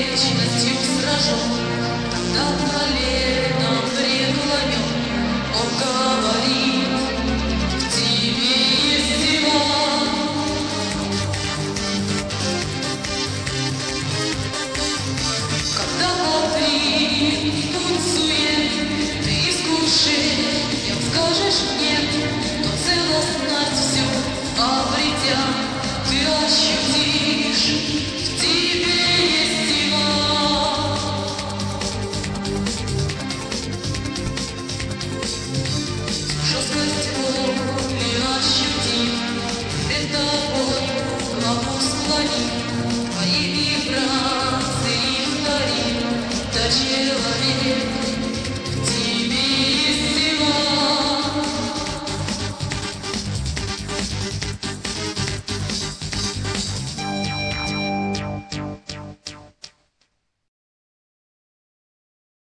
вечностью сражен, когда коленом преклонен, он говорит: в тебе есть сила. Когда внутри сует, ты искушением скажешь нет, но целостность всю обретя, ты ощутишь, в тебе есть сила. Жесткость воли ощутим, это боль главу склонит, твои вибрации вторит, да человек